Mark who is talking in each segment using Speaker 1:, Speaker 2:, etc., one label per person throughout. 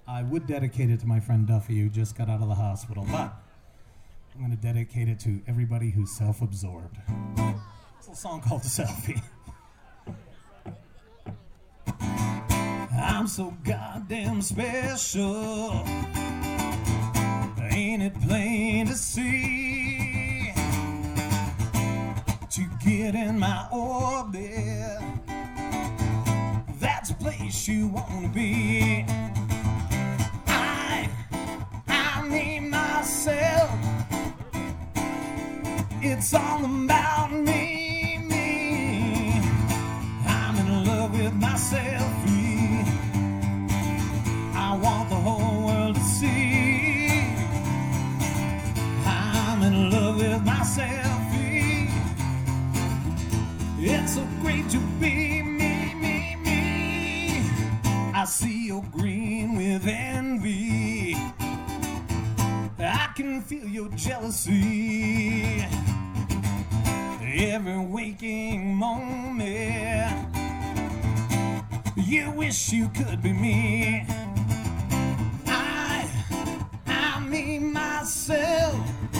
Speaker 1: I would dedicate it to my friend Duffy, who just got out of the hospital, but I'm going to dedicate it to everybody who's self-absorbed. It's a song called Selfie. I'm so goddamn special, ain't it plain to see? To get in my orbit, that's a place you want to be. I need myself, it's all about me. I'm in love with myself. I want the whole world to see I'm in love with myself. It's so great to be me. I see you're green with envy. I can feel your jealousy every waking moment. You wish you could be me. Me, myself,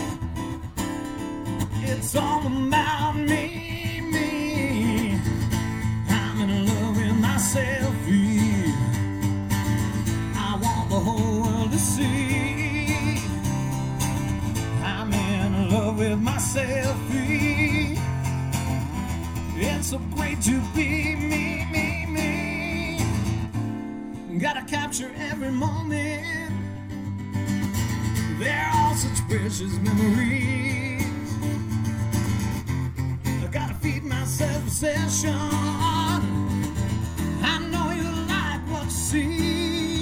Speaker 1: it's all about me. I'm in love with myself. I want the whole world to see I'm in love with myself. It's so great to be me. Gotta capture every moment. They're all such precious memories. I gotta feed my self-obsession. I know you like what you see.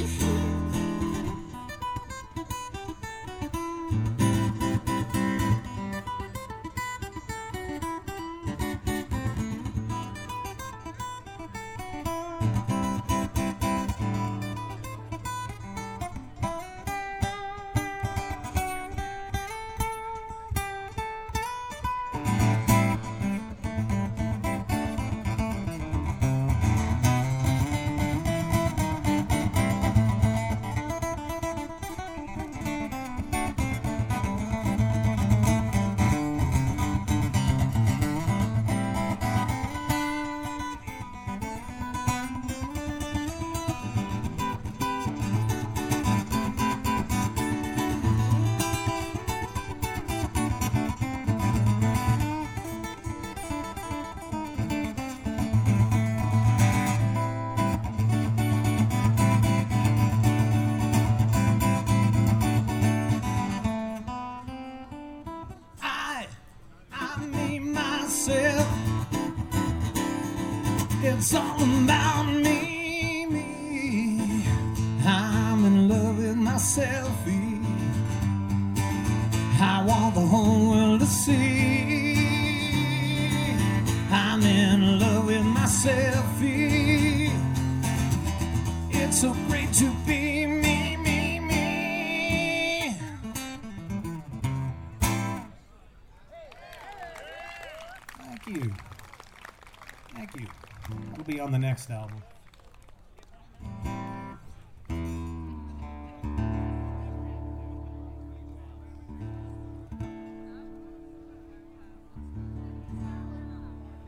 Speaker 1: It's all about me. I'm in love with myself. I want the whole world to see I'm in love with myself. It's so great to be me. Thank you. It'll be on the next album.